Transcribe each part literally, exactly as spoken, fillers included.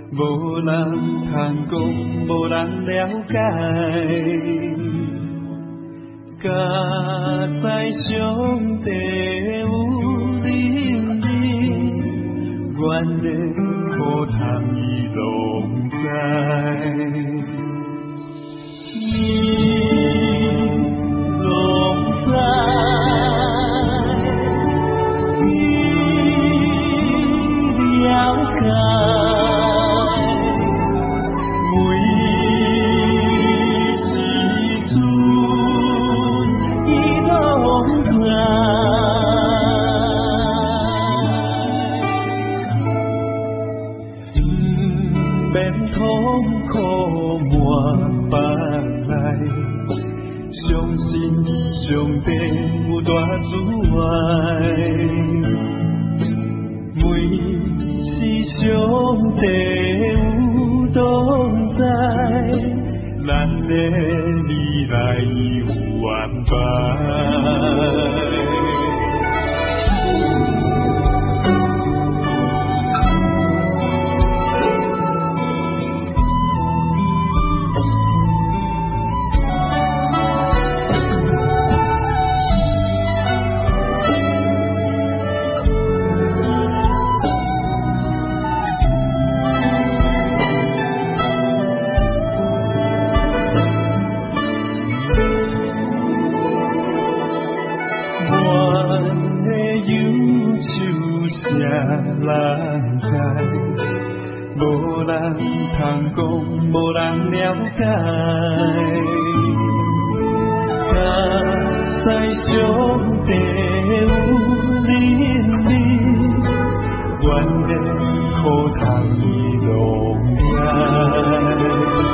无人通讲，无人了解。假知上帝有能力，愿的苦痛伊拢知，伊拢知，伊了解。免痛苦满腹来，相信上帝有大慈爱，每时上帝有同在，咱的未来有安排。人知，无人通讲，无人了解。假知上帝有能力，愿的苦痛伊拢知。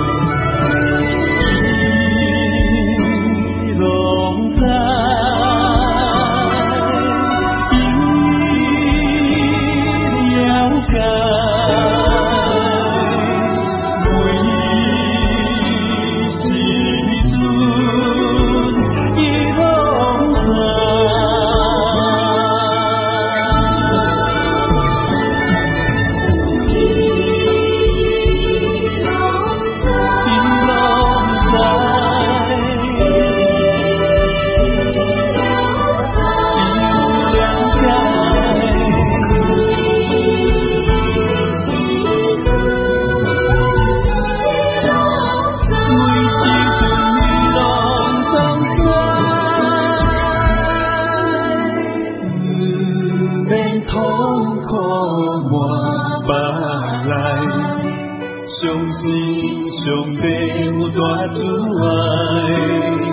痛苦满腹来，相信上帝有大慈爱。